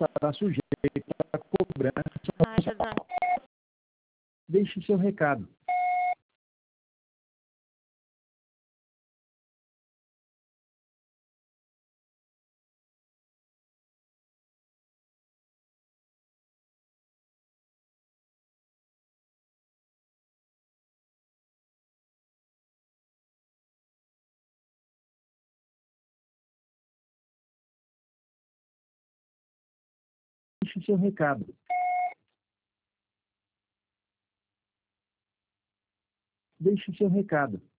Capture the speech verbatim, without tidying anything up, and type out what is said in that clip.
estará sujeito à cobrança. Ah, Jordão. Deixe seu recado. Deixe seu recado. Deixe seu recado.